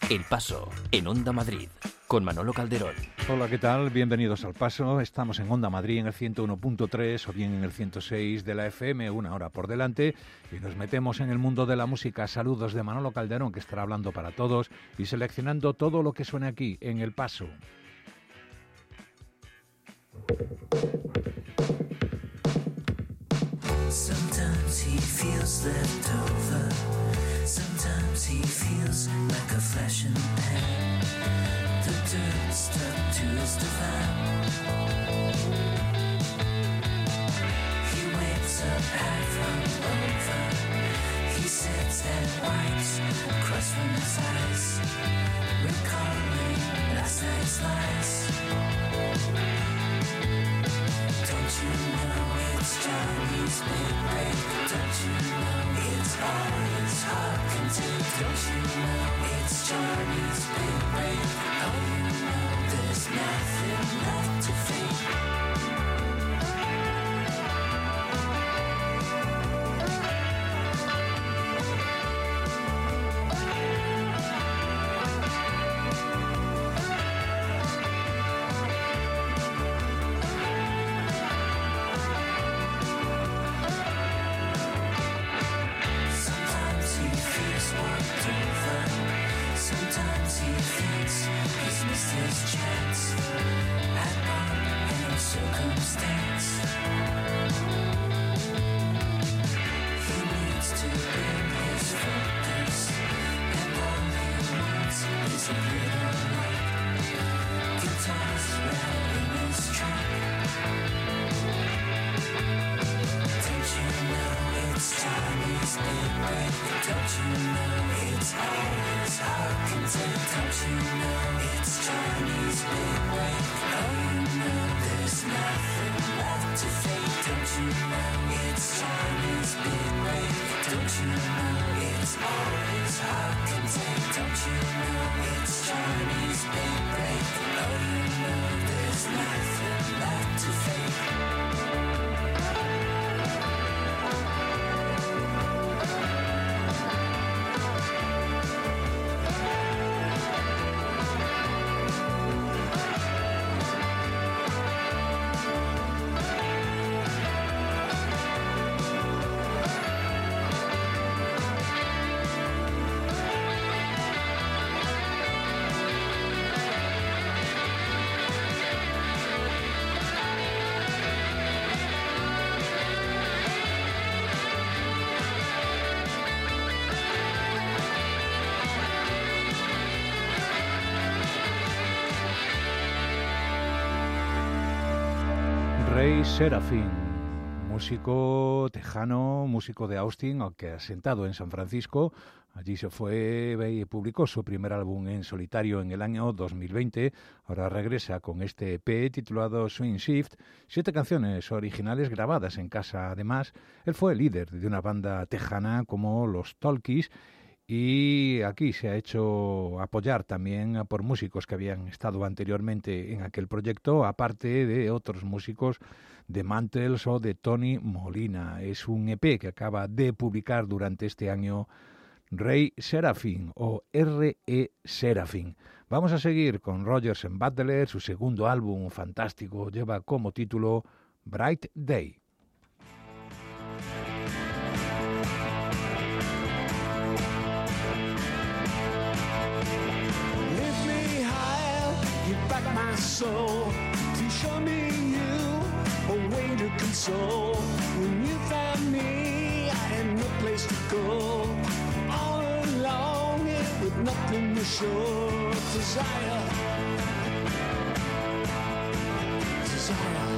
El Paso, en Onda Madrid, con Manolo Calderón. Hola, ¿qué tal? Bienvenidos al Paso. Estamos en Onda Madrid en el 101.3 o bien en el 106 de la FM, una hora por delante, y nos metemos en el mundo de la música. Saludos de Manolo Calderón, que estará hablando para todos y seleccionando todo lo que suene aquí en El Paso. Sometimes he feels left over. Sometimes he feels like a flashing pan. The dirt stuck to his divan. He wakes up half hungover. He sits and wipes across from his eyes, recalling last night's lies. Don't you know it's Johnny's big break? Don't you know it's all his heart can take? Don't you know it's Johnny's big break? Oh, you know there's nothing left to fake. Ray Serafín, músico tejano, músico de Austin, aunque asentado en San Francisco. Allí se fue y publicó su primer álbum en solitario en el año 2020. Ahora regresa con este EP titulado Swing Shift, 7 canciones originales grabadas en casa. Además, él fue líder de una banda tejana como los Talkies, y aquí se ha hecho apoyar también por músicos que habían estado anteriormente en aquel proyecto, aparte de otros músicos de Mantles o de Tony Molina. Es un EP que acaba de publicar durante este año Ray Serafín o R.E. Serafín. Vamos a seguir con Rodgers and Butler. Su segundo álbum fantástico lleva como título Bright Day. Soul to show me you a way to console. When you found me, I had no place to go. All alone with nothing to show. Desire, desire.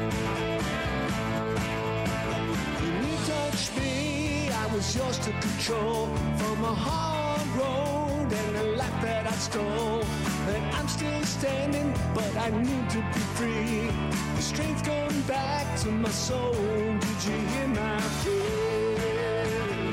When you touched me, I was yours to control. From a hard road and a life that I stole. And I'm still standing, but I need to be free. The strength going back to my soul. Did you hear my plea?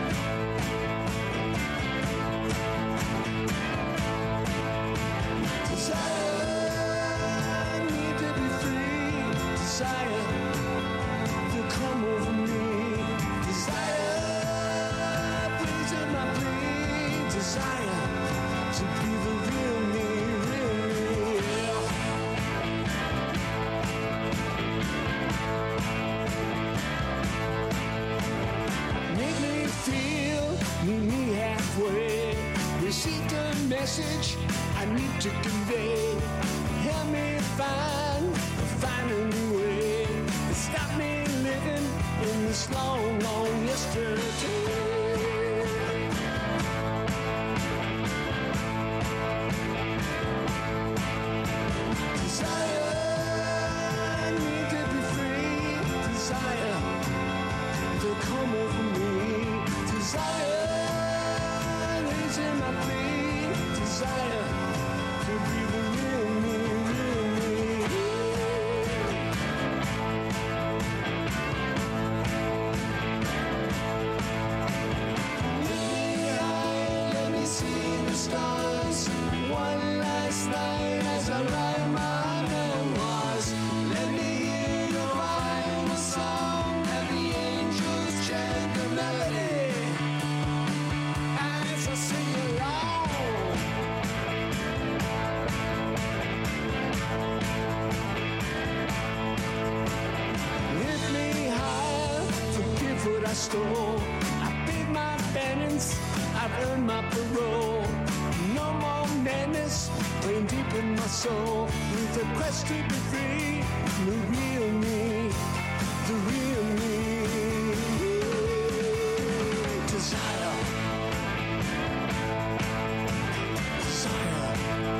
Desire, I need to be free. Desire to come over me. Desire, please hear my plea. Desire to message I need to convey. Help me find a new way. Stop me living in this long, long yesterday. Come over me, desire is in my plea, desire to be the real me, real me. Lift me high, let me see the stars. One last night as I write my memoirs. Let me hear your final song and the angels chant the melody as I sing along. Lift me high, forgive what I stole. I paid my penance, I've earned my parole. No more madness, brain deep in my soul. With a quest to be free, the real me, the real me. Desire, desire.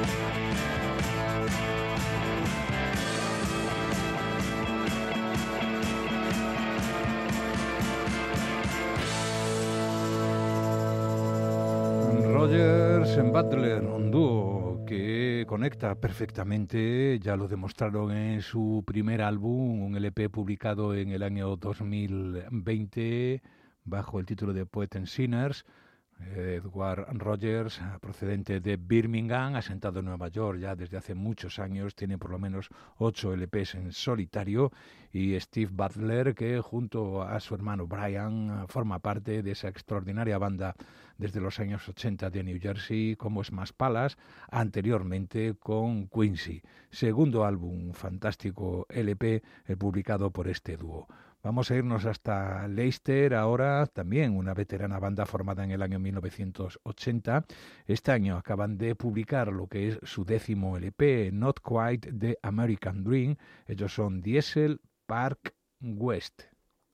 Rogers and Butler, un dúo que conecta perfectamente, ya lo demostraron en su primer álbum, un LP publicado en el año 2020 bajo el título de Poets and Sinners. Edward Rogers, procedente de Birmingham, asentado en Nueva York ya desde hace muchos años, tiene por lo menos 8 LPs en solitario, y Steve Butler, que junto a su hermano Brian forma parte de esa extraordinaria banda desde los años 80 de New Jersey como Smash Palace, anteriormente con Quincy. Segundo álbum, fantástico LP publicado por este dúo. Vamos a irnos hasta Leicester ahora, también una veterana banda formada en el año 1980. Este año acaban de publicar lo que es su 10º LP, Not Quite the American Dream. Ellos son Diesel Park West.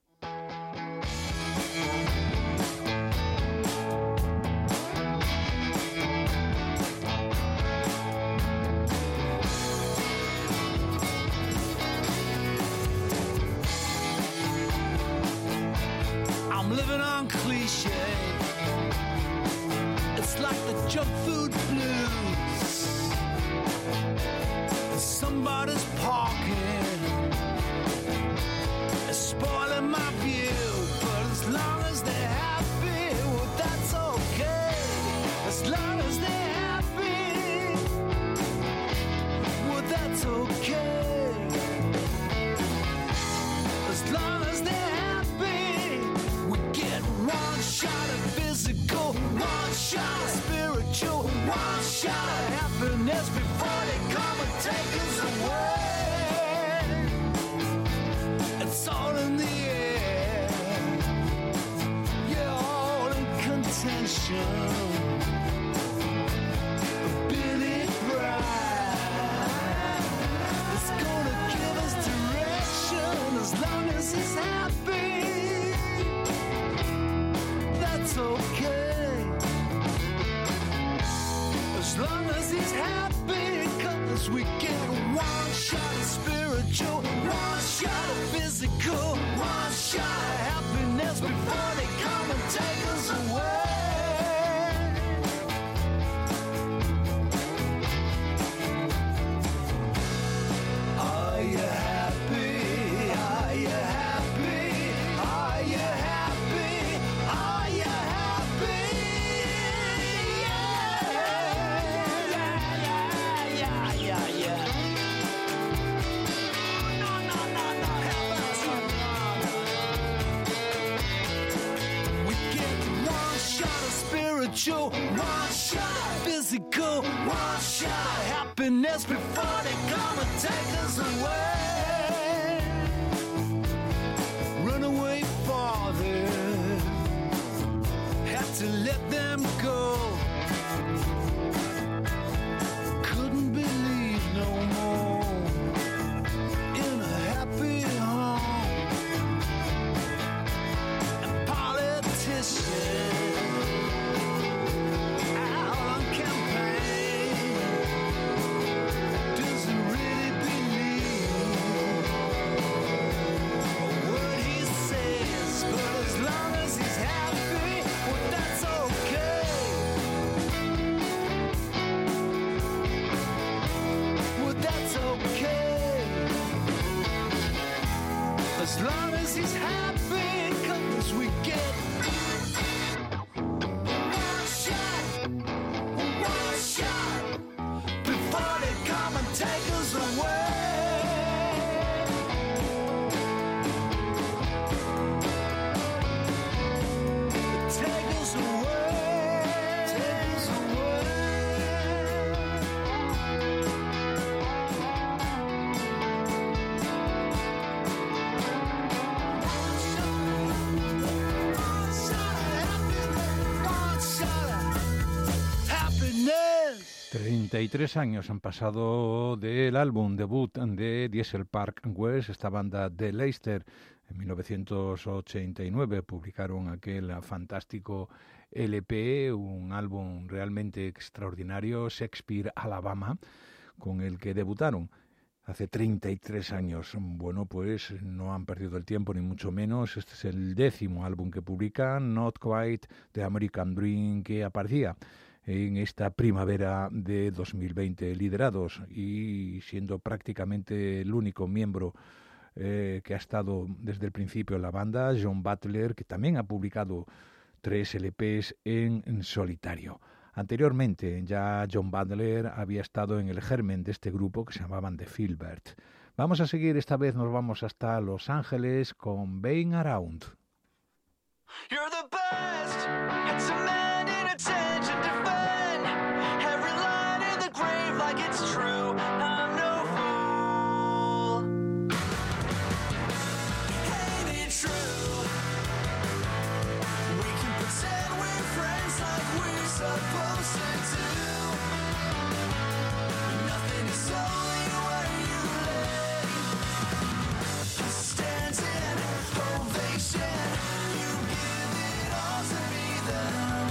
I'm living on cliche. It's like the junk food blues. Somebody's parking, it's spoiling my view. But as long as they're happy, well, that's okay. As long as they're happy, well, that's okay. As long as they're one shot of physical, one shot of spiritual, one shot of happiness before they come and take us away. It's all in the air, yeah, all in contention. Billy Bride is gonna give us direction as long as he's happy. That's okay, as long as he's happy, 'cause we get one shot of spiritual, one shot of physical, one shot of happiness before they come and take us away. Are you happy? Are you happy? Are you happy? Are you happy? Yeah. We get one shot of spiritual, one shot of physical, one shot of happiness before they come and take us away. Run away farther, have to let them go. As long as he's happy, 'cause we get one shot before they come and take us away. Take us away. Take us away. 33 años han pasado del álbum debut de Diesel Park West, esta banda de Leicester. En 1989 publicaron aquel fantástico LP, un álbum realmente extraordinario, Shakespeare, Alabama, con el que debutaron hace 33 años. Bueno, pues no han perdido el tiempo, ni mucho menos. Este es el 10º álbum que publican, Not Quite the American Dream, que aparecía en esta primavera de 2020, liderados y siendo prácticamente el único miembro que ha estado desde el principio en la banda, John Butler, que también ha publicado 3 LPs en solitario. Anteriormente ya John Butler había estado en el germen de este grupo que se llamaban The Filbert. Vamos a seguir, esta vez nos vamos hasta Los Ángeles con Being Around. You're the best at demanding attention, defend every line in the grave like it's true. I'm no fool. Ain't it true? We can pretend we're friends like we're supposed to do. Nothing is only where you lay. Standing ovation. You give it all to me, then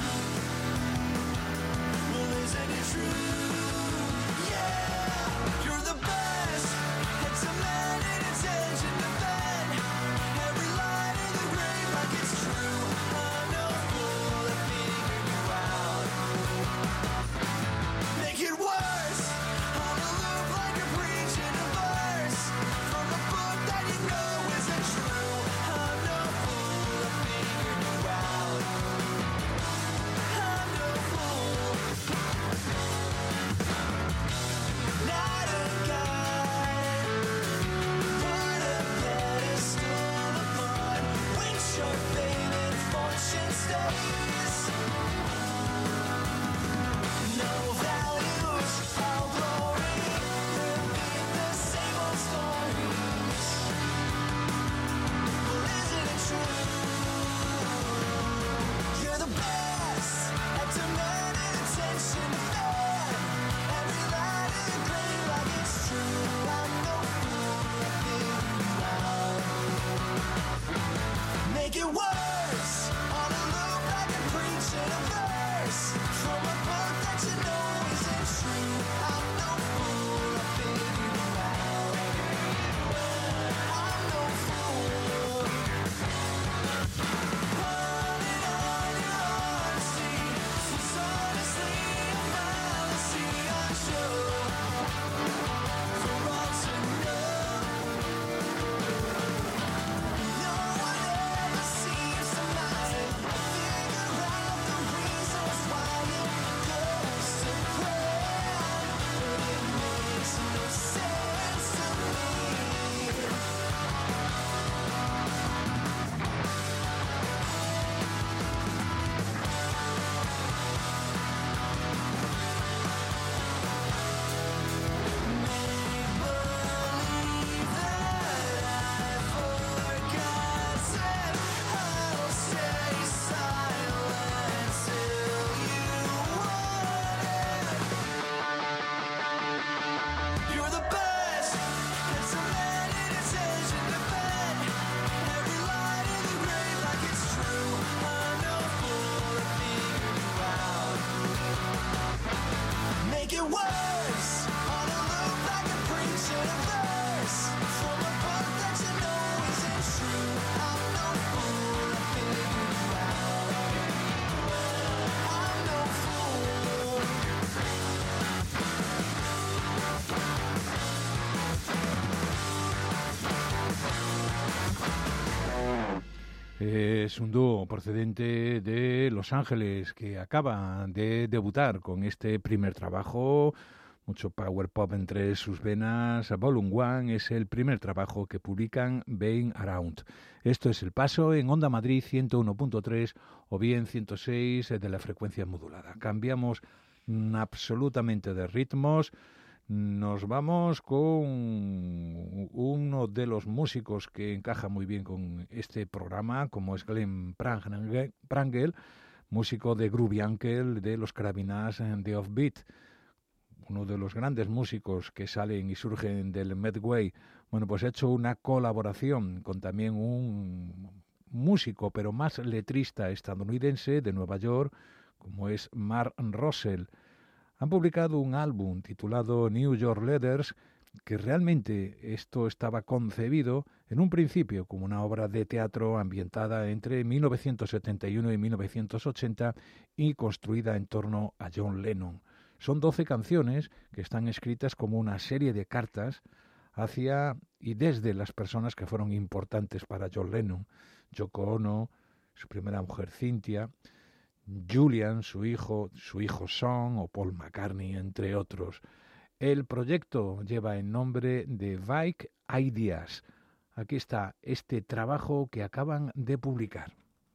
Es un dúo procedente de Los Ángeles que acaba de debutar con este primer trabajo. Mucho power pop entre sus venas. Volume 1 es el primer trabajo que publican Being Around. Esto es El Paso en Onda Madrid 101.3 o bien 106 de la frecuencia modulada. Cambiamos absolutamente de ritmos. Nos vamos con uno de los músicos que encaja muy bien con este programa, como es Glenn Prangle, músico de Groovy Uncle de los Carabinas de Offbeat. Uno de los grandes músicos que salen y surgen del Medway. Bueno, pues ha hecho una colaboración con también un músico, pero más letrista estadounidense de Nueva York, como es Mark Russell. Han publicado un álbum titulado New York Letters, que realmente esto estaba concebido en un principio como una obra de teatro ambientada entre 1971 y 1980 y construida en torno a John Lennon. Son 12 canciones que están escritas como una serie de cartas hacia y desde las personas que fueron importantes para John Lennon. Yoko Ono, su primera mujer Cynthia, Julian, su hijo Sean o Paul McCartney, entre otros. El proyecto lleva el nombre de Vague Ideas. Aquí está este trabajo que acaban de publicar.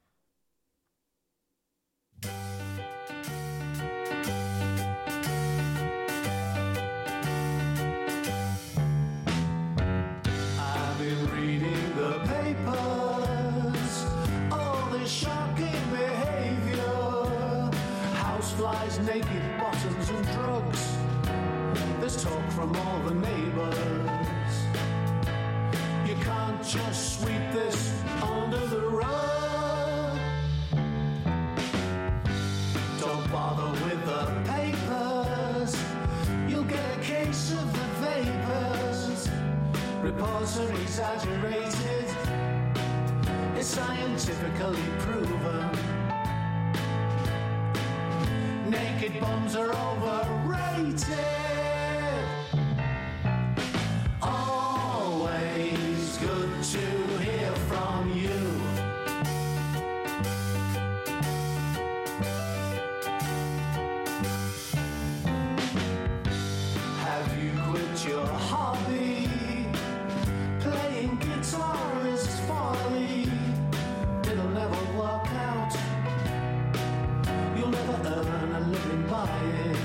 Naked bottoms and drugs. There's talk from all the neighbors. You can't just sweep this under the rug. Don't bother with the papers. You'll get a case of the vapors. Reports are exaggerated. It's scientifically proven. Naked bombs are overrated. Always good to hear from you. Have you quit your hobby? Playing guitar is folly. It'll never work out. You'll never earn a living by it.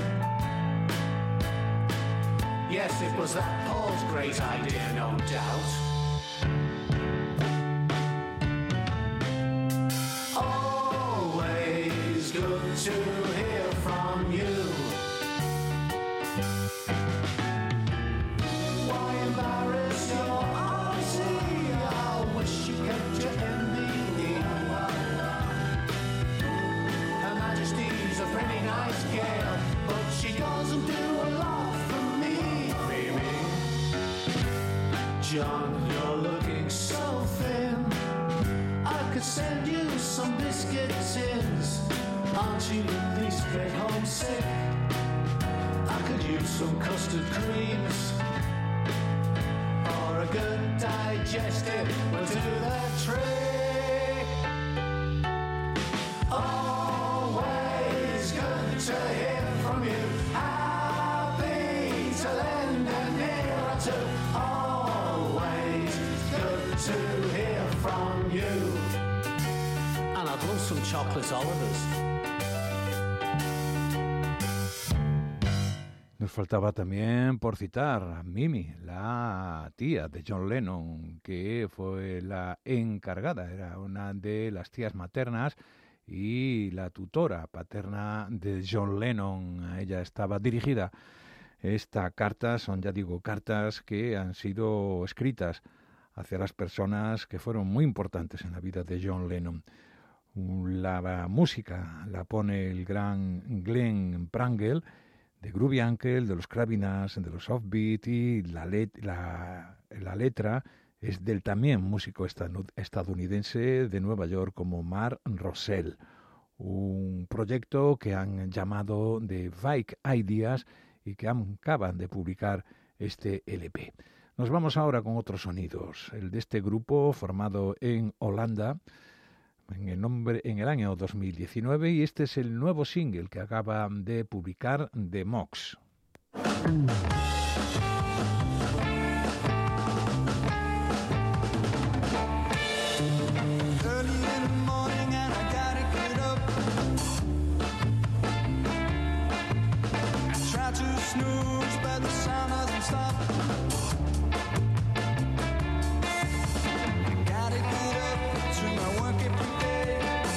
Yes, it was that Paul's great idea, no doubt. Always good to hear from you. Why embarrass your auntie? I wish you kept your MBE. Her Majesty's a pretty nice girl, but she doesn't do a lot for me, baby. John, you're looking so thin. I could send you some biscuit tins. Aren't you at least get homesick? I could use some custard creams, or a good digestive will do the trick. Always good to hear from you. Happy to lend an ear or two. Always good to hear from you. And I'd love some chocolate Olivers. Nos faltaba también por citar a Mimi, la tía de John Lennon, que fue la encargada, era una de las tías maternas y la tutora paterna de John Lennon. A ella estaba dirigida esta carta. Son, ya digo, cartas que han sido escritas hacia las personas que fueron muy importantes en la vida de John Lennon. La música la pone el gran Glenn Prangle, de Groovy Uncle, de los Cravinas, de los Offbeat, y la letra es del también músico estadounidense de Nueva York como Mark Russell. Un proyecto que han llamado The Vague Ideas y que acaban de publicar este LP. Nos vamos ahora con otros sonidos. El de este grupo formado en Holanda. en el año 2019 y este es el nuevo single que acaba de publicar The Mox. Snooze, but the sun doesn't stop. I gotta get up to my work every day.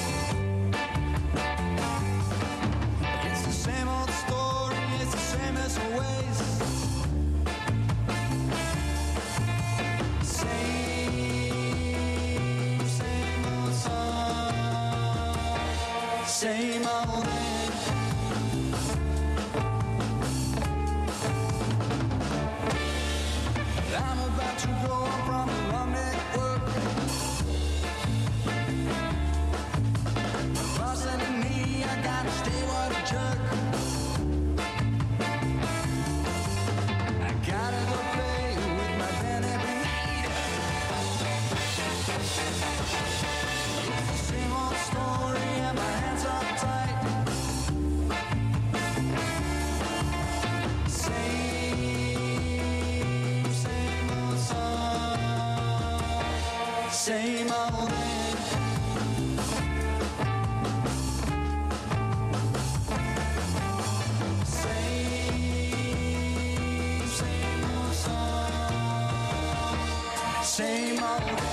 It's the same old story, it's the same as always. Same old song, same old day. I'm about to go from a long network. Boss and me, I gotta stay what a jerk. I gotta go play with my band every night. It's the same old story and my hands are tight. Same old man. Same old song. Same old man.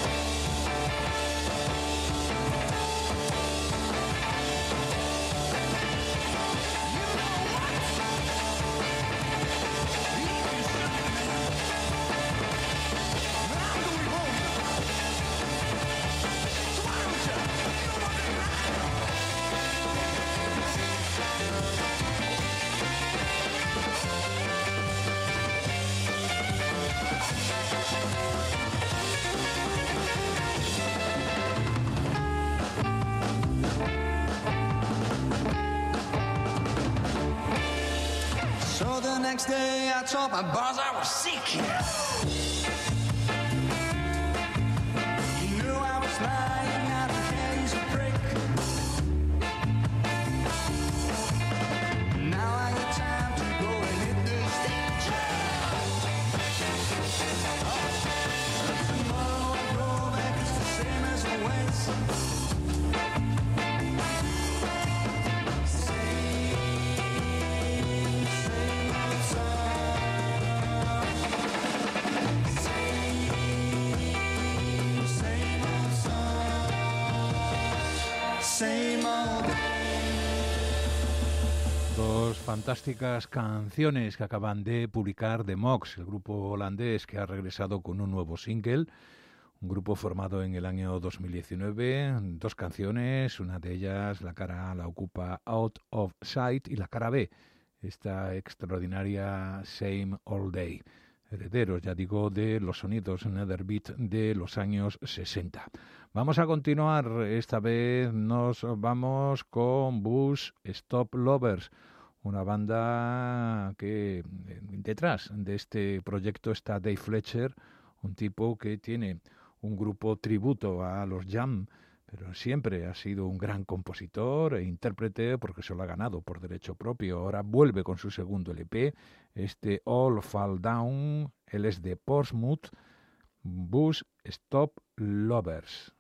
So the next day I told my boss I was sick. He knew I was lying, I don't care, he's a prick. Now I got time to go and hit the stage. Tomorrow I go back, it's the same as always. Dos fantásticas canciones que acaban de publicar The Mox, el grupo holandés que ha regresado con un nuevo single, un grupo formado en el año 2019, dos canciones, una de ellas, la cara A, la ocupa Out of Sight y la cara B, esta extraordinaria Same All Day, herederos, ya digo, de los sonidos Netherbeat de los años 60. Vamos a continuar, esta vez nos vamos con Bus Stop Lovers, una banda que detrás de este proyecto está Dave Fletcher, un tipo que tiene un grupo tributo a los Jam, pero siempre ha sido un gran compositor e intérprete porque se lo ha ganado por derecho propio. Ahora vuelve con su segundo LP, este All Fall Down, él es de Portsmouth, Bus Stop Lovers.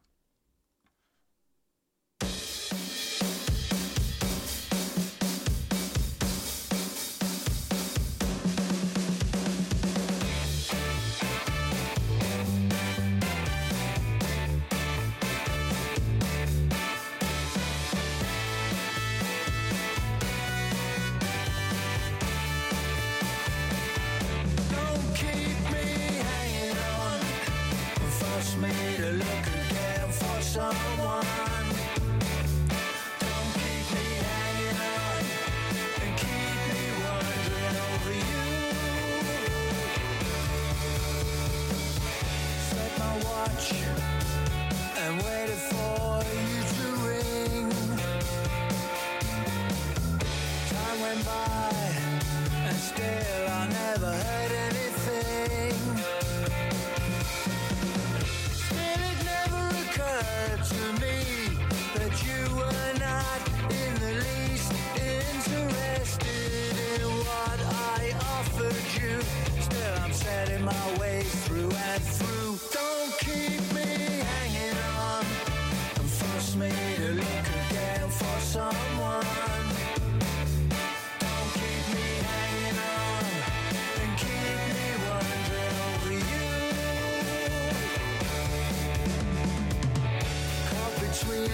To me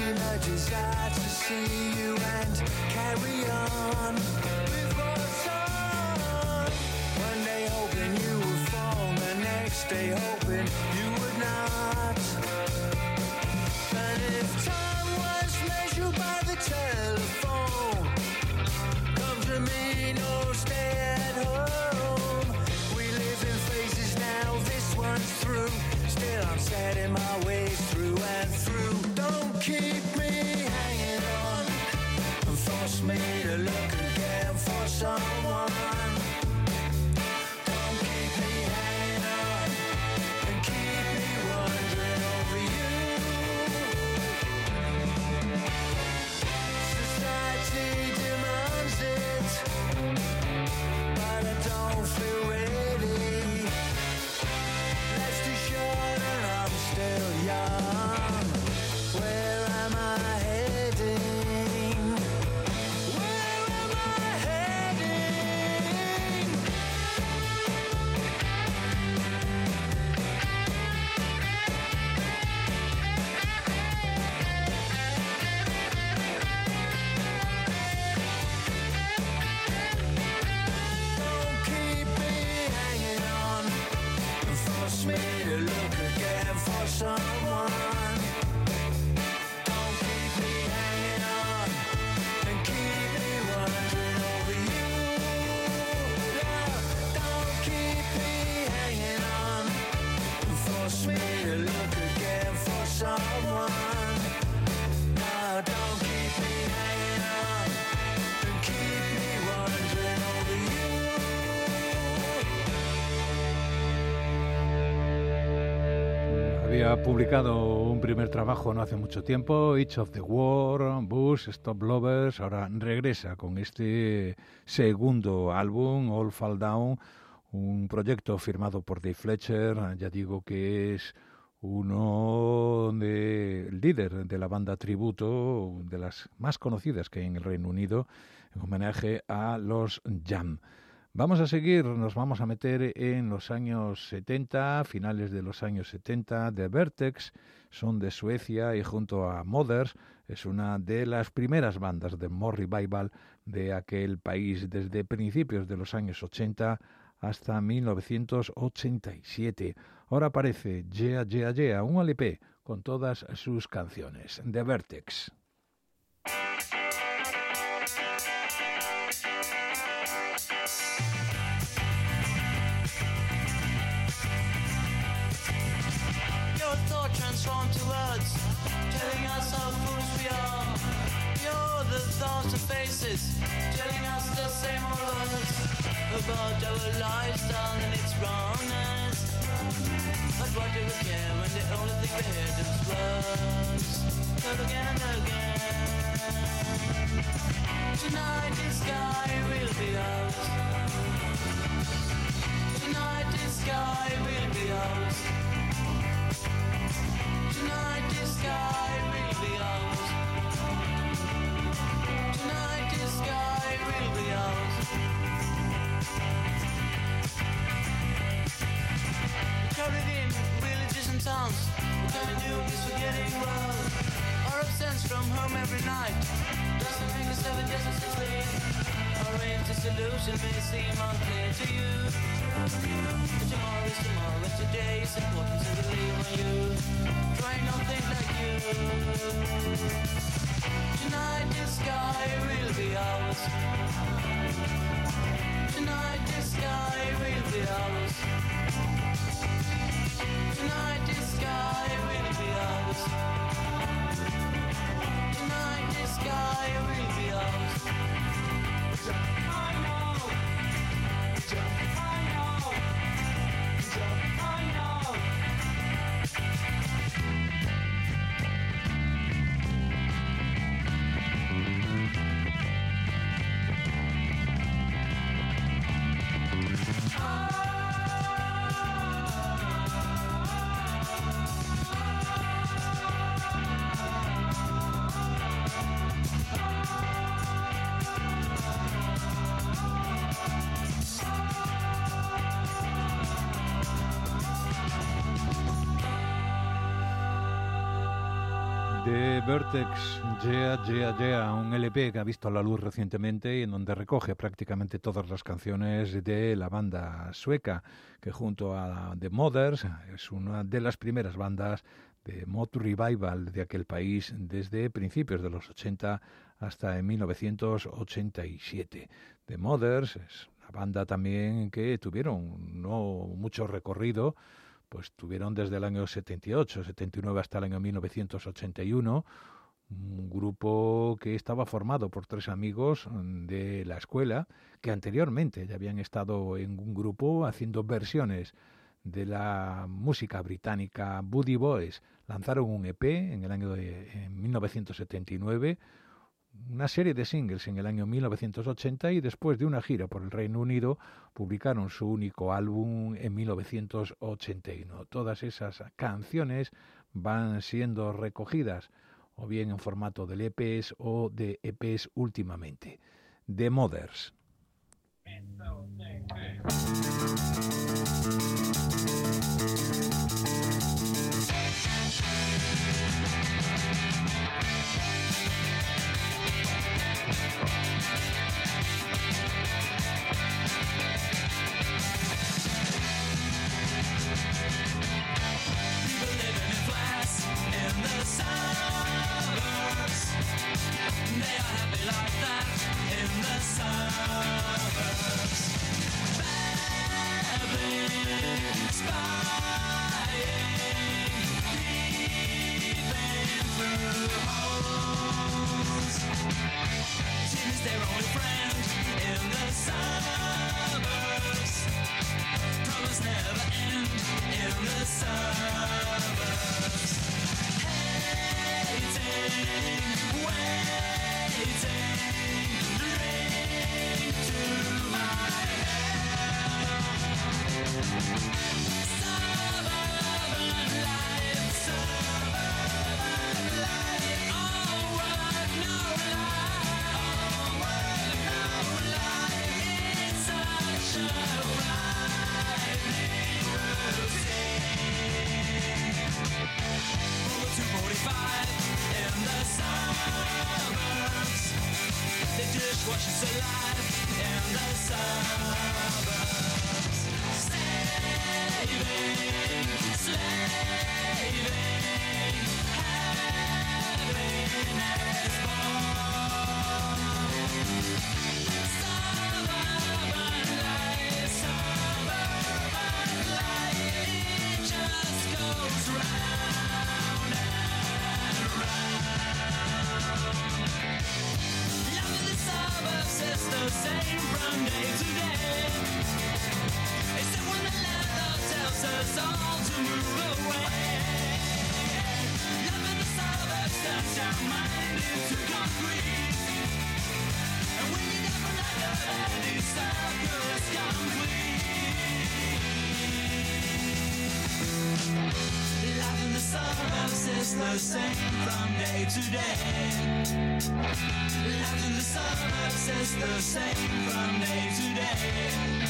a desire to see you and carry on with what's on. One day hoping you would fall, the next day hoping you would not. And if time was measured by the telephone, come to me, no stay at home. We live in phases now, this one's through. Still I'm setting my way through and through. Don't keep me hanging on and force me to look again for someone. Don't keep me hanging on and keep me wondering over you. Society demands it, but I don't feel ready. Rest assured that I'm still young. Where am I heading? Where am I heading? Don't keep me hanging on and force me to look again for someone. Don't keep me hanging on and keep me wondering over you. Yeah, don't keep me hanging on and force me to look again for someone. No, don't keep me hanging on and keep me wondering over you. Había publicado un primer trabajo no hace mucho tiempo, Each of the War, Bush, Stop Lovers. Ahora regresa con este segundo álbum, All Fall Down, un proyecto firmado por Dave Fletcher. Ya digo que es el líder de la banda tributo, de las más conocidas que hay en el Reino Unido, en homenaje a los Jam. Vamos a seguir, nos vamos a meter en los años 70, finales de los años 70. The Vertex son de Suecia y junto a Mothers es una de las primeras bandas de more revival de aquel país desde principios de los años 80 hasta 1987. Ahora aparece Yeah Yeah Yeah, un LP con todas sus canciones. The Vertex. Your thought transformed to words, telling us how foolish we are. You're the thoughts of faces, telling us the same old words about our lifestyle and its wrongness. But what do we care when the only thing we hear is words? Again and again. Tonight the sky will be ours. Tonight the sky will be ours. Tonight the sky will be ours. Tonight the sky will be ours. Crowded in villages and towns, what can we do is forgetting well. Our absence from home every night doesn't make us 7 years or 16. Our anti-solution may seem unclear to you, but tomorrow is tomorrow and today is important, so believe on you. Try not think like you. Tonight the sky will be ours. Tonight the sky will be ours. Tonight the sky will be ours. Tonight the sky will be ours. I know. I know. I know. de Vertex, Yeah, Yeah, Yeah, un LP que ha visto la luz recientemente y en donde recoge prácticamente todas las canciones de la banda sueca, que junto a The Mothers es una de las primeras bandas de mod revival de aquel país desde principios de los 80 hasta en 1987. The Mothers es una banda también que tuvieron no mucho recorrido, pues tuvieron desde el año 78, 79 hasta el año 1981, un grupo que estaba formado por 3 amigos de la escuela que anteriormente ya habían estado en un grupo haciendo versiones de la música británica Buddy Boys. Lanzaron un EP en el año de 1979, una serie de singles en el año 1980 y después de una gira por el Reino Unido publicaron su único álbum en 1981. Todas esas canciones van siendo recogidas o bien en formato de LPs o de EPs últimamente. The Mothers. The same from day to day. Life in the suburbs is the same from day to day.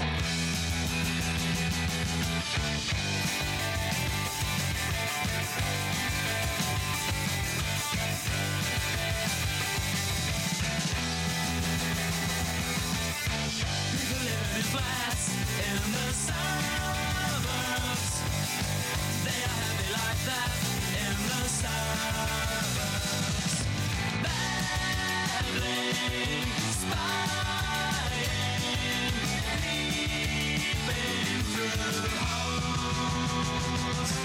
People living in flats in the suburbs. They are happy like that. The suburbs, battling, spying, peeping through holes.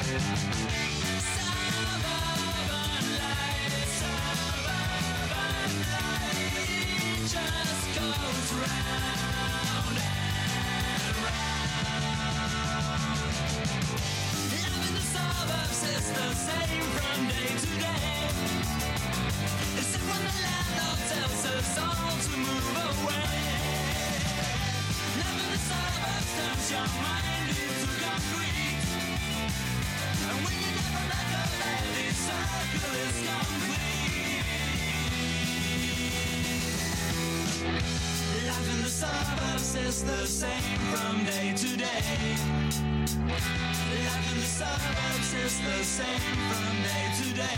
Suburban light, it just goes round and round. Love in the suburbs is the same from day to day. Except when the landlord tells us all to move away. Love in the suburbs turns your mind into concrete. And when you never let go, the circle is complete. Life in the suburbs is the same from day to day. Life in the suburbs is the same from day to day.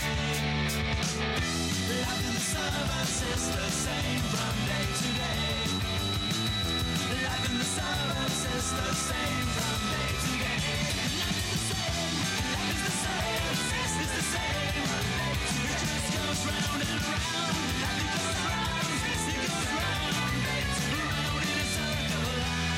Life in the suburbs is the same from day to day. Life in the suburbs is the same from day to day. Life is the same, life is the same, it's the same from day to day. It just goes round and round, life it goes round, it goes round, round in a circle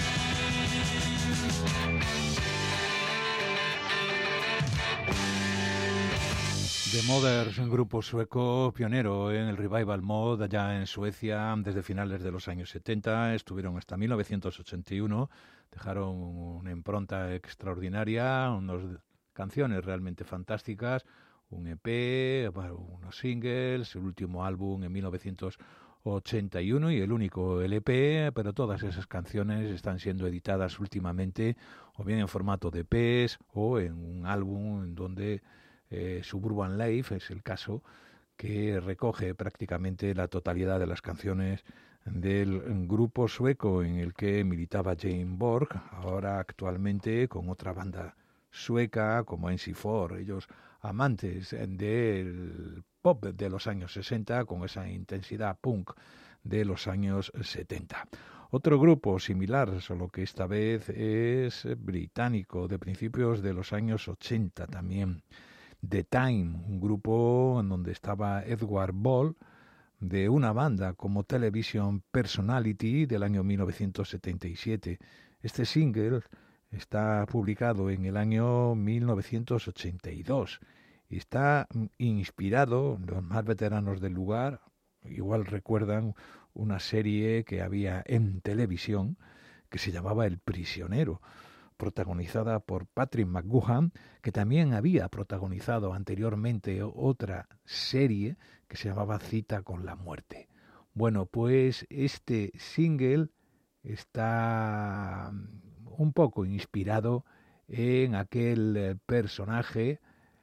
The Mothers, un grupo sueco pionero en el revival mod allá en Suecia desde finales de los años 70, estuvieron hasta 1981, dejaron una impronta extraordinaria, unas canciones realmente fantásticas, un EP, unos singles, el último álbum en 1981 y el único LP, pero todas esas canciones están siendo editadas últimamente o bien en formato de EPs o en un álbum en donde Suburban Life es el caso, que recoge prácticamente la totalidad de las canciones del grupo sueco en el que militaba Jane Borg, ahora actualmente con otra banda sueca como NC4, ellos amantes del pop de los años 60 con esa intensidad punk de los años 70. Otro grupo similar, solo que esta vez es británico, de principios de los años 80 también. The Time, un grupo en donde estaba Edward Ball, de una banda como Television Personality del año 1977. Este single está publicado en el año 1982 y está inspirado, los más veteranos del lugar igual recuerdan una serie que había en televisión que se llamaba El Prisionero, protagonizada por Patrick McGoohan, que también había protagonizado anteriormente otra serie que se llamaba Cita con la Muerte. Bueno, pues este single está un poco inspirado en aquel personaje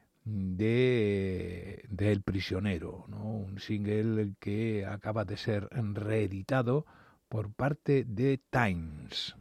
de El Prisionero, ¿no? Un single que acaba de ser reeditado por parte de Times.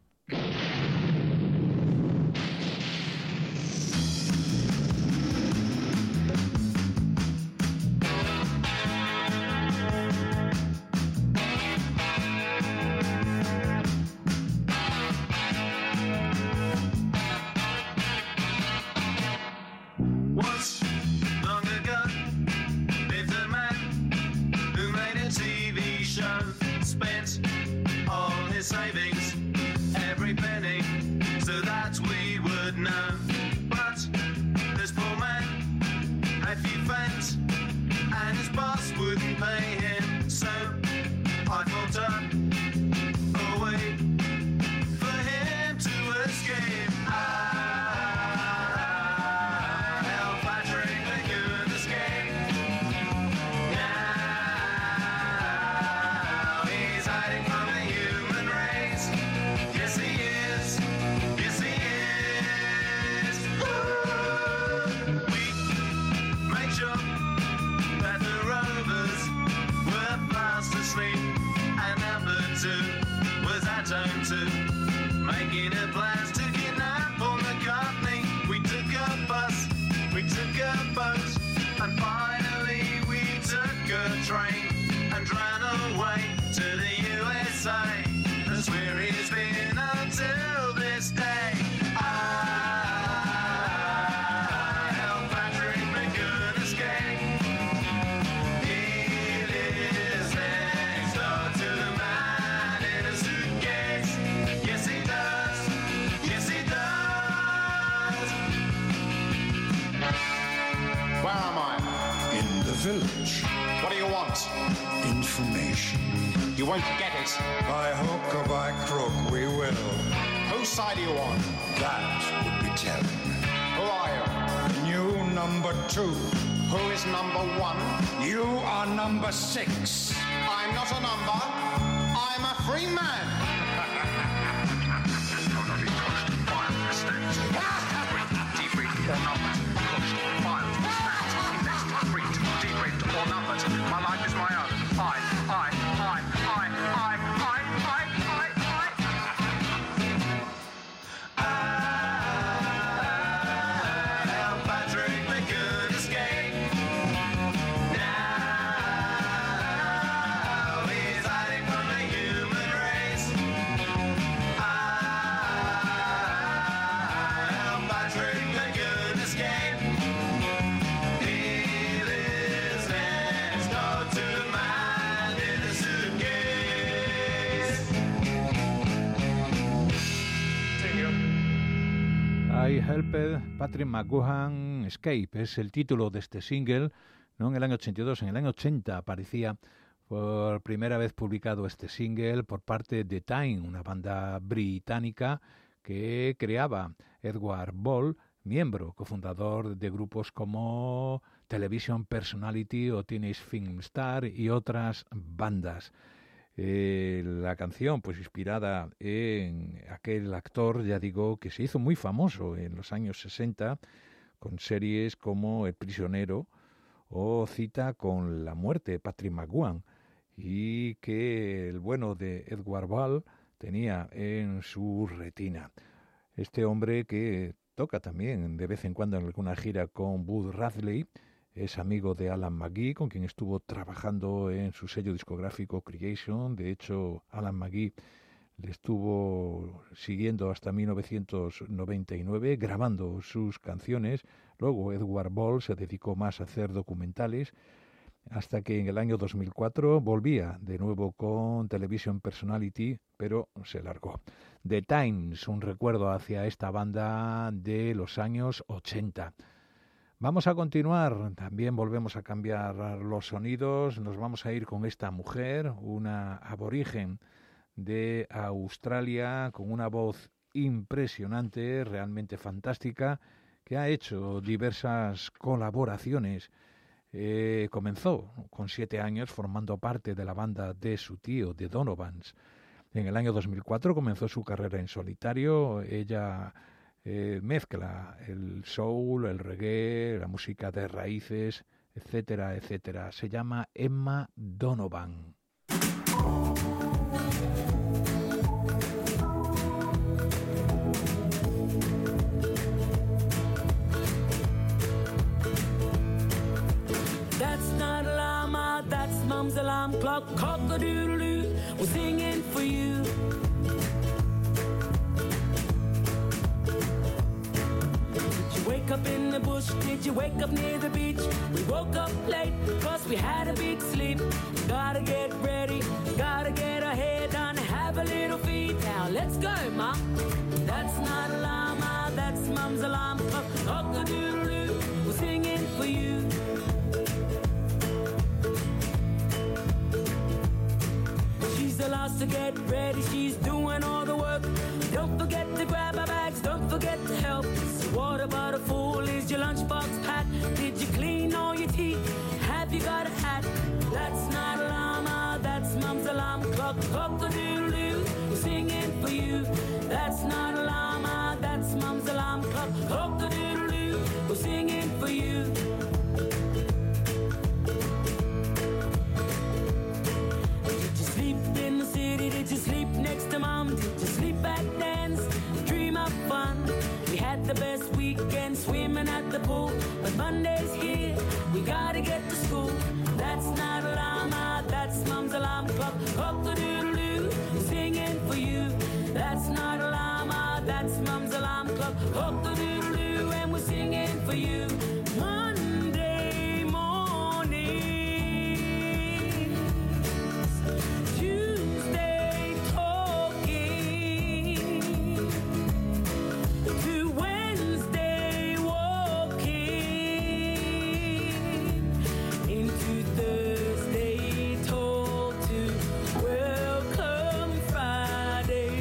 Savings, every penny, so that we would know. But this poor man had few friends, and his boss wouldn't pay him. So I thought up a way for him to escape. I helped Patrick McGoon escape. Now he's hiding from the human race. Yes, he is. Yes, he is. Ooh. We made sure that the rovers were fast asleep, and number 2 was at home too, making a plans to kidnap Paul McCartney. We took a bus, we took a boat, and finally we took a train and ran away to the USA. That's where he's been until this day. I helped Patrick McGoon escape. He lives next door to the man in a suitcase. Yes, he does. Yes, he does. Where am I? In the village. What do you want? Information. You won't get it. By hook or by crook, we will. Whose side are you on? That would be telling. Who are you? New number 2. Who is number 1? You are number 6. I'm not a number. I'm a free man. My life is my own. I helped Helped, Patrick McGoohan, Escape, es el título de este single, no en el año 82, en el año 80 aparecía por primera vez publicado este single por parte de The Time, una banda británica que creaba Edward Ball, miembro cofundador de grupos como Television Personality o Teenage Film Star y otras bandas. La canción, pues inspirada en aquel actor, ya digo, que se hizo muy famoso en los años 60 con series como El prisionero o Cita con la muerte, Patrick McGoohan, y que el bueno de Edward Ball tenía en su retina. Este hombre que toca también de vez en cuando en alguna gira con Bud Radley, es amigo de Alan McGee, con quien estuvo trabajando en su sello discográfico Creation. De hecho, Alan McGee le estuvo siguiendo hasta 1999, grabando sus canciones. Luego Edward Ball se dedicó más a hacer documentales, hasta que en el año 2004 volvía de nuevo con Television Personality, pero se largó. The Times, un recuerdo hacia esta banda de los años 80. Vamos a continuar, también volvemos a cambiar los sonidos, nos vamos a ir con esta mujer, una aborigen de Australia, con una voz impresionante, realmente fantástica, que ha hecho diversas colaboraciones. Comenzó con 7 años formando parte de la banda de su tío, The Donovans. En el año 2004 comenzó su carrera en solitario. Ella mezcla el soul, el reggae, la música de raíces, etcétera, etcétera. Se llama Emma Donovan. That's not a llama, that's Mum's alarm clock. Cock-a-doodle-doo, we're singing for you. Wake up in the bush, did you wake up near the beach? We woke up late, cause we had a big sleep. Gotta get ready, gotta get our hair done, have a little feed. Now let's go, Mom. That's not a llama, that's Mum's alarm clock. Cock-a-doodle-doo, we're singing for you. She's the last to get ready, she's doing all the work. Don't forget to grab our bags, don't forget to help. So what about a fool? Is your lunchbox packed? Did you clean all your teeth? Have you got a hat? That's not a llama, that's Mum's alarm clock. Cock-a-doodle-doo, we're singing for you. That's not a llama, that's Mum's alarm clock. Cock-a-doodle-doo, we're singing for you. Did you sleep next to Mom? Did you sleep at Dan's? Dream of fun. We had the best weekend swimming at the pool. But Monday's here, we gotta get to school. That's not a llama, that's Mum's alarm clock. Cock-a-doodle-doo, singing for you. That's not a llama, that's Mum's alarm clock. Cock-a-doodle-doo, and we're singing for you. Monday morning, Tuesday talking, to Wednesday walking, into Thursday talk, to welcome Friday.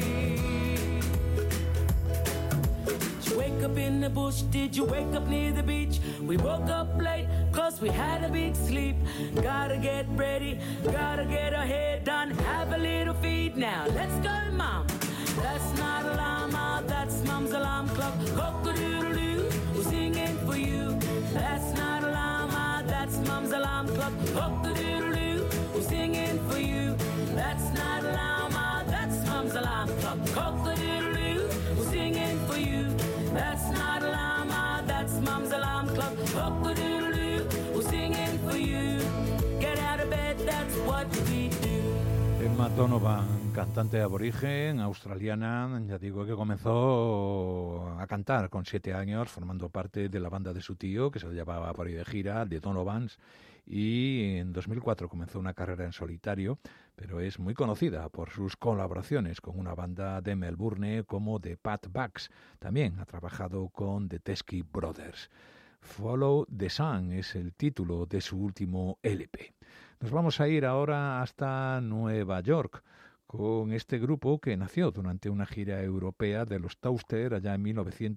Did you wake up in the bush? Did you wake up near the beach? We woke up late, cause we had a big sleep. Gotta get ready, gotta get our hair done, have a little feed. Now let's go, Mom. That's not a llama, that's Mum's alarm clock. Cock-a-doodle-doo, we're singing for you. That's not a llama, that's Mum's alarm clock. Cock-a-doodle-doo, we're singing for you. That's not a llama, that's Mum's alarm clock. Cock-a-doodle-doo, we're singing for you. That's not a llama, that's Mum's alarm clock. Cock-a-doodle-doo, we're singing for you. Get out of bed, that's what we do. Emma Donovan cantante aborigen australiana, ya digo que comenzó a cantar con 7 años, formando parte de la banda de su tío, que se llevaba por ahí de gira, The Donovans, y en 2004 comenzó una carrera en solitario, pero es muy conocida por sus colaboraciones con una banda de Melbourne como The Pat Bucks. También ha trabajado con The Teskey Brothers. Follow the Sun es el título de su último LP. Nos vamos a ir ahora hasta Nueva York con este grupo que nació durante una gira europea de los Toasters allá en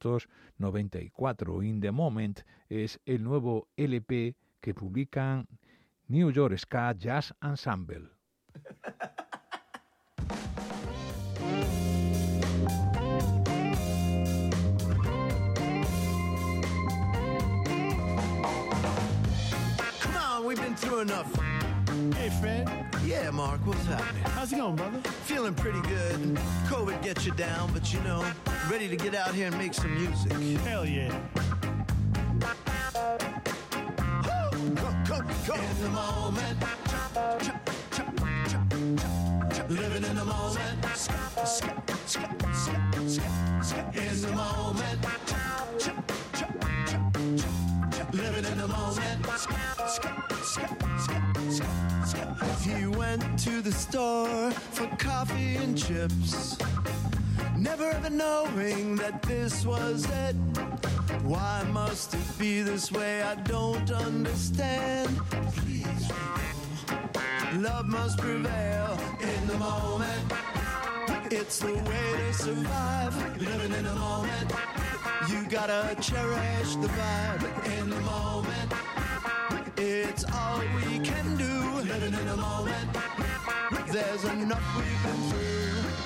1994. In the Moment es el nuevo LP que publican New York Ska Jazz Ensemble. Come on, we've been through enough. Hey, Fred. Yeah, Mark, what's happening? How's it going, brother? Feeling pretty good. COVID gets you down, but you know, ready to get out here and make some music. Hell yeah. Go. In the moment. Living in the moment. In the moment. Living in the moment. He went to the store for coffee and chips, never ever knowing that this was it. Why must it be this way? I don't understand. Please, people, love must prevail in the moment. It's the way to survive. Living in the moment. You gotta cherish the vibe in the moment. It's all we can do. Living in the moment. There's enough we've been through.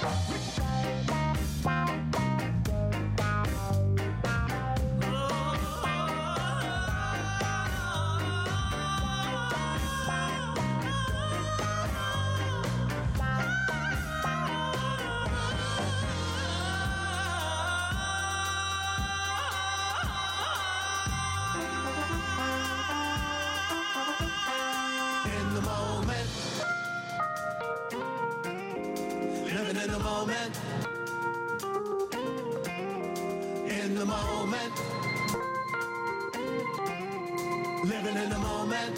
Living in the moment.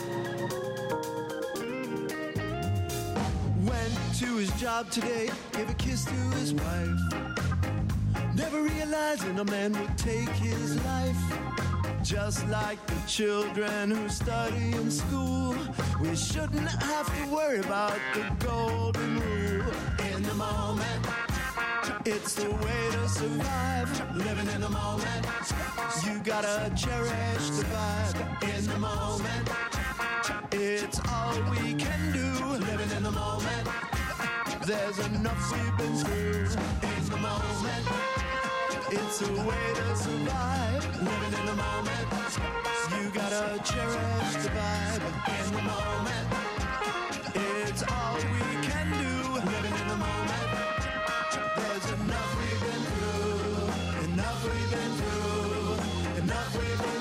Went to his job today, gave a kiss to his wife, never realizing a man would take his life. Just like the children who study in school, we shouldn't have to worry about the golden rule. In the moment, it's the way to survive. Living in the moment. You gotta cherish the vibe in the moment. It's all we can do. Living in the moment. There's enough we've been through. In the moment. It's a way to survive. Living in the moment. You gotta cherish the vibe in the moment. It's all we can do. Living in the moment. There's enough we've been through. Enough we've been through. Enough we've been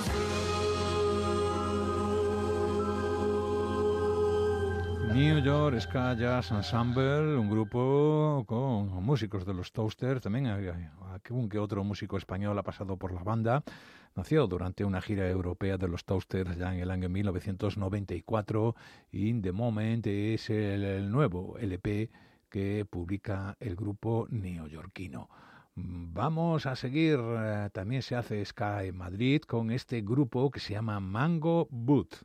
through. New York Ska Jazz Ensemble, un grupo con músicos de los Toasters, también algún que otro músico español ha pasado por la banda. Nació durante una gira europea de los Toasters ya en el año 1994. In the Moment es el nuevo LP que publica el grupo neoyorquino. Vamos a seguir, también se hace ska en Madrid con este grupo que se llama Mango Boot.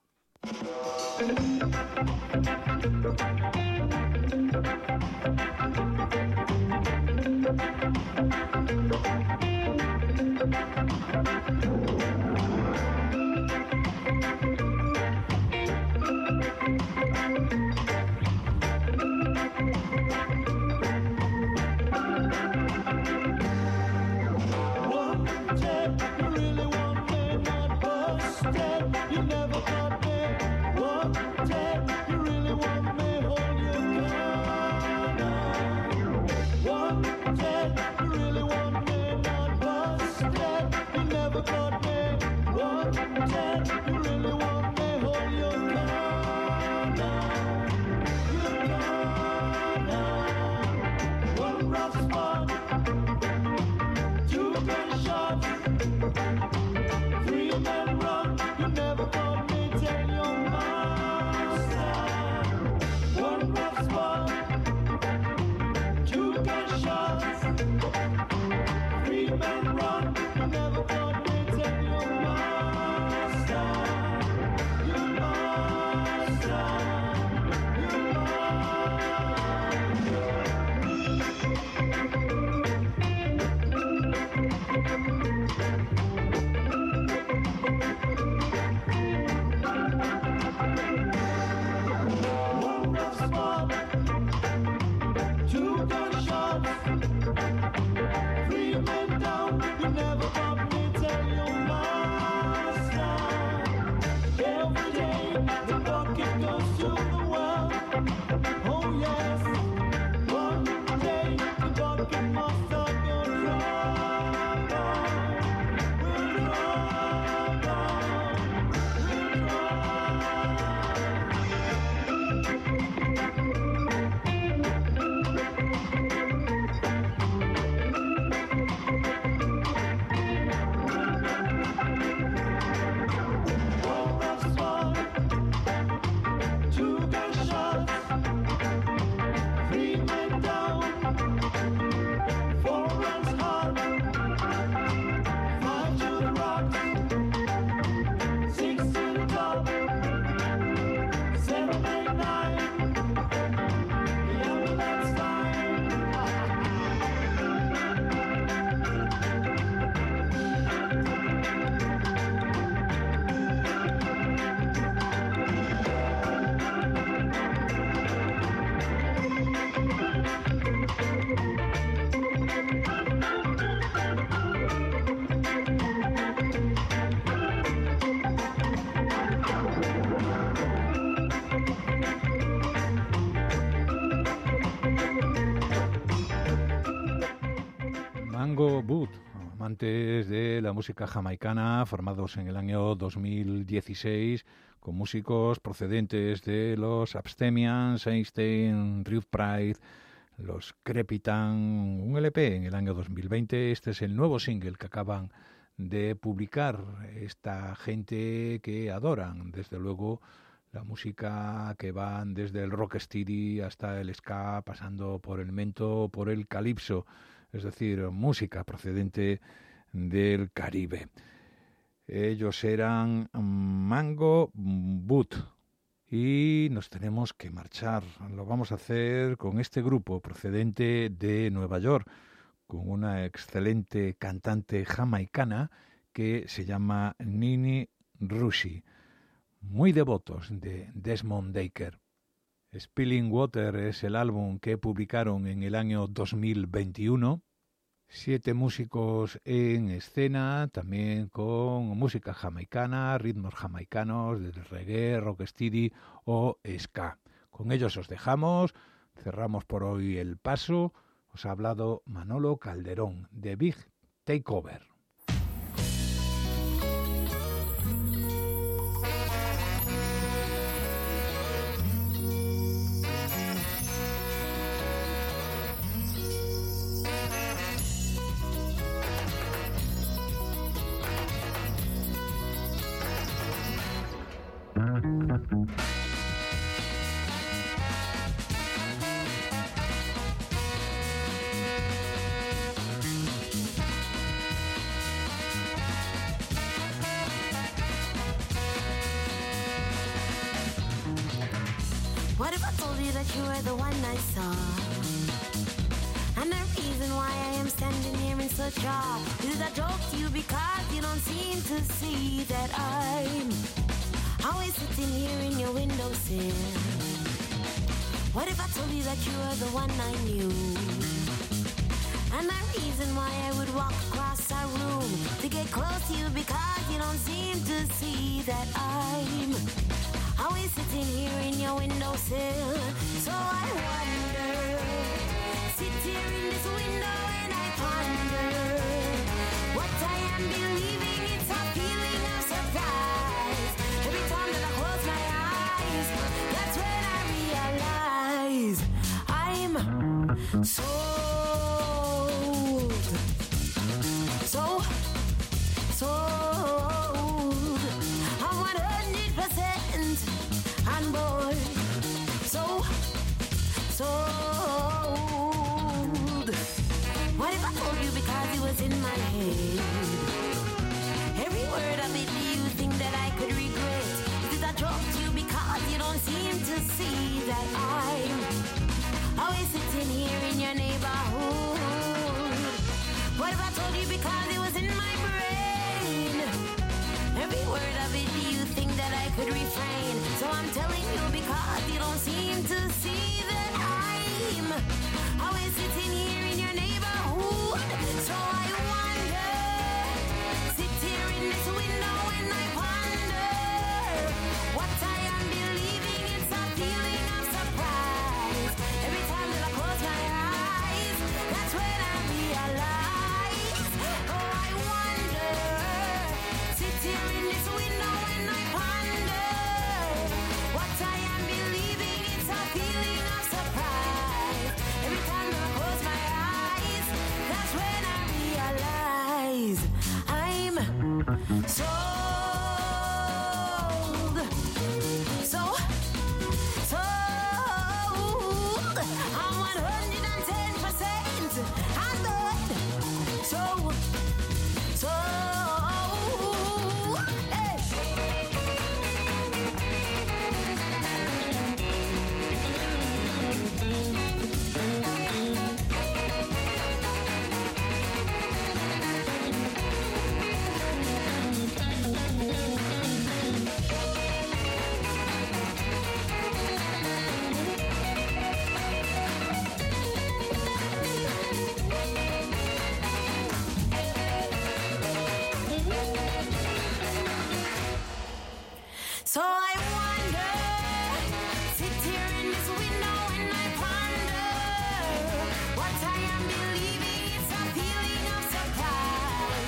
You never got me. Wanted, you really want me. Hold your gun. Wanted, you really want me. Not busted, you never got me. Wanted, you really want me. Hold your gun. Your gun. amantes de la música jamaicana, formados en el año 2016, con músicos procedentes de los Abstemians, Einstein, Ruth Pride, los Crepitan, un LP en el año 2020. Este es el nuevo single que acaban de publicar esta gente que adoran, desde luego, la música que van desde el rocksteady hasta el ska, pasando por el mento, por el calipso, es decir, música procedente del Caribe. Ellos eran Mango Boot y nos tenemos que marchar. Lo vamos a hacer con este grupo procedente de Nueva York, con una excelente cantante jamaicana que se llama Nini Rushi. Muy devotos de Desmond Dekker. Spilling Water es el álbum que publicaron en el año 2021. 7 músicos en escena, también con música jamaicana, ritmos jamaicanos, desde reggae, rocksteady o ska. Con ellos os dejamos, cerramos por hoy el paso. Os ha hablado Manolo Calderón de Big Takeover. What if I told you that you were the one I saw? And the reason why I am standing here in such awe is a joke to you because you don't seem to see that I'm always sitting here in your windowsill. What if I told you that you were the one I knew? And the reason why I would walk across our room to get close to you because you don't seem to see that I'm always sitting here in your windowsill. So I wonder, sit here in this window and I ponder what I am believing. It's a feeling of surprise. Every time that I close my eyes, that's when I realize I'm sold. I'm 100% on board. Sold. What if I told you because it was in my head? Every word of it, do you think that I could regret? Is it a joke to you because you don't seem to see that I'm always sitting here in your neighborhood? What if I told you because it was in my brain? Every word of it, do you think that I could refrain? So I'm telling you because you don't seem to see that I'm always sitting here in your neighborhood. So I wonder, sit here in this window and I ponder what I am believing. It's a feeling of surprise. Every time that I close my eyes, that's when I realize. Oh, I wonder, sit here in this window and I ponder what I am believing. It's a feeling of surprise. Every time that I close my eyes, that's when I realize I'm sold. I'm 110% on board. So I wonder, sit here in this window and I ponder what I am believing. It's a feeling of surprise.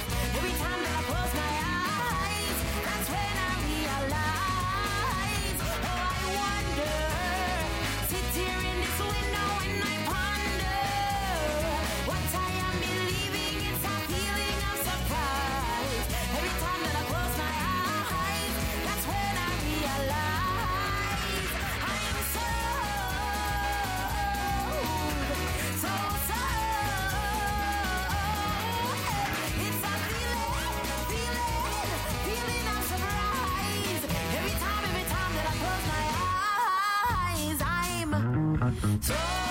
Throw